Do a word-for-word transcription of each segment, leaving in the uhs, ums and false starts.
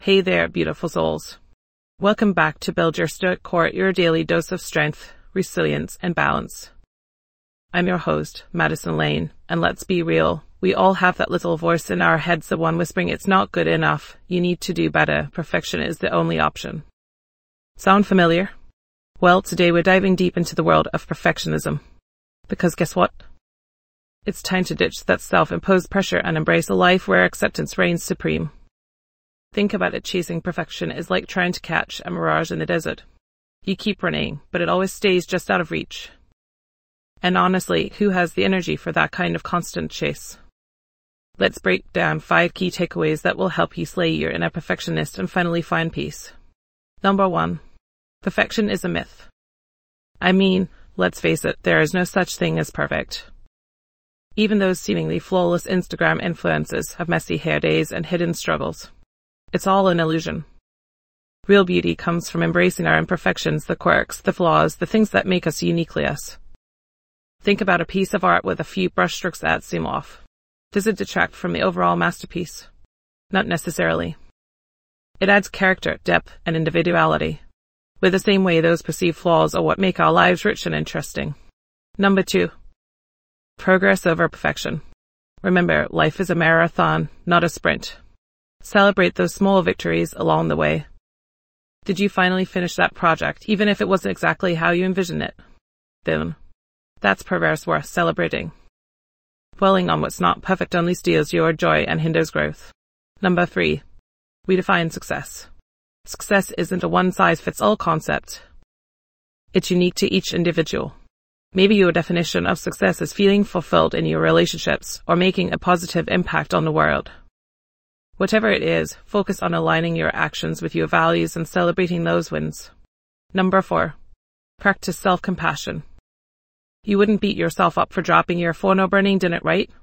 Hey there, beautiful souls. Welcome back to Build Your Stoic Core, your daily dose of strength, resilience, and balance. I'm your host, Madison Lane, and let's be real, we all have that little voice in our heads, the one whispering it's not good enough, you need to do better, perfection is the only option. Sound familiar? Well, today we're diving deep into the world of perfectionism. Because guess what? It's time to ditch that self-imposed pressure and embrace a life where acceptance reigns supreme. Think about it, chasing perfection is like trying to catch a mirage in the desert. You keep running, but it always stays just out of reach. And honestly, who has the energy for that kind of constant chase? Let's break down five key takeaways that will help you slay your inner perfectionist and finally find peace. Number one, perfection is a myth. I mean, let's face it, there is no such thing as perfect. Even those seemingly flawless Instagram influencers have messy hair days and hidden struggles. It's all an illusion. Real beauty comes from embracing our imperfections, the quirks, the flaws, the things that make us uniquely us. Think about a piece of art with a few brushstrokes that seem off. Does it detract from the overall masterpiece? Not necessarily. It adds character, depth, and individuality. With the same way, those perceived flaws are what make our lives rich and interesting. Number two, progress over perfection. Remember, life is a marathon, not a sprint. Celebrate those small victories along the way. Did you finally finish that project, even if it wasn't exactly how you envisioned it? Then, that's progress worth celebrating. Dwelling on what's not perfect only steals your joy and hinders growth. Number three, redefine success. Success isn't a one-size-fits-all concept. It's unique to each individual. Maybe your definition of success is feeling fulfilled in your relationships or making a positive impact on the world. Whatever it is, focus on aligning your actions with your values and celebrating those wins. Number four, practice self-compassion. You wouldn't beat yourself up for dropping your phone or burning dinner, right?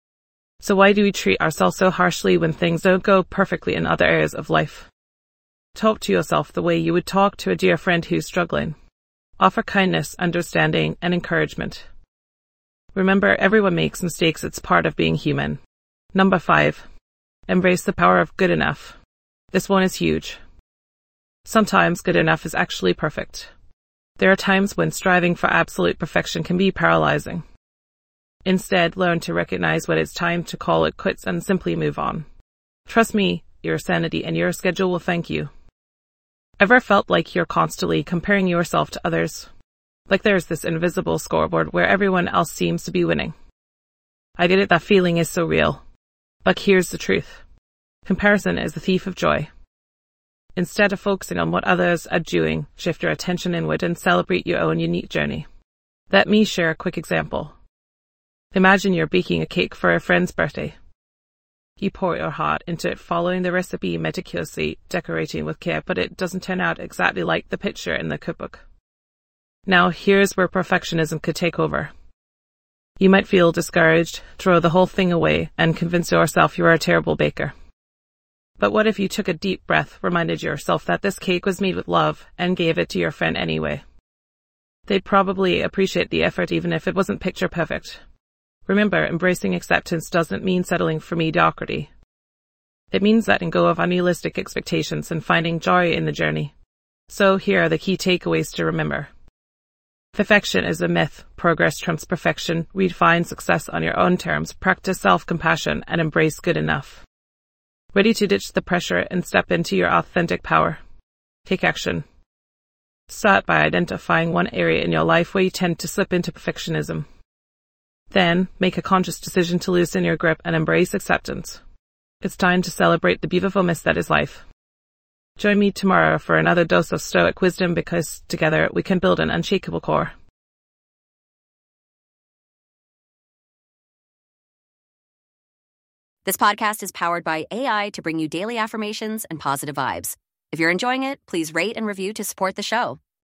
So why do we treat ourselves so harshly when things don't go perfectly in other areas of life? Talk to yourself the way you would talk to a dear friend who's struggling. Offer kindness, understanding, and encouragement. Remember, everyone makes mistakes, it's part of being human. Number five, embrace the power of good enough. This one is huge. Sometimes good enough is actually perfect. There are times when striving for absolute perfection can be paralyzing. Instead, learn to recognize when it's time to call it quits and simply move on. Trust me, your sanity and your schedule will thank you. Ever felt like you're constantly comparing yourself to others? Like there's this invisible scoreboard where everyone else seems to be winning. I get it, that feeling is so real. But here's the truth. Comparison is the thief of joy. Instead of focusing on what others are doing, shift your attention inward and celebrate your own unique journey. Let me share a quick example. Imagine you're baking a cake for a friend's birthday. You pour your heart into it, following the recipe meticulously, decorating with care, but it doesn't turn out exactly like the picture in the cookbook. Now, here's where perfectionism could take over. You might feel discouraged, throw the whole thing away, and convince yourself you're a terrible baker. But what if you took a deep breath, reminded yourself that this cake was made with love, and gave it to your friend anyway? They'd probably appreciate the effort even if it wasn't picture perfect. Remember, embracing acceptance doesn't mean settling for mediocrity. It means letting go of unrealistic expectations and finding joy in the journey. So here are the key takeaways to remember. Perfection is a myth. Progress trumps perfection. Redefine success on your own terms. Practice self-compassion and embrace good enough. Ready to ditch the pressure and step into your authentic power? Take action. Start by identifying one area in your life where you tend to slip into perfectionism. Then, make a conscious decision to loosen your grip and embrace acceptance. It's time to celebrate the beautiful mess that is life. Join me tomorrow for another dose of stoic wisdom, because together we can build an unshakable core. This podcast is powered by A I to bring you daily affirmations and positive vibes. If you're enjoying it, please rate and review to support the show.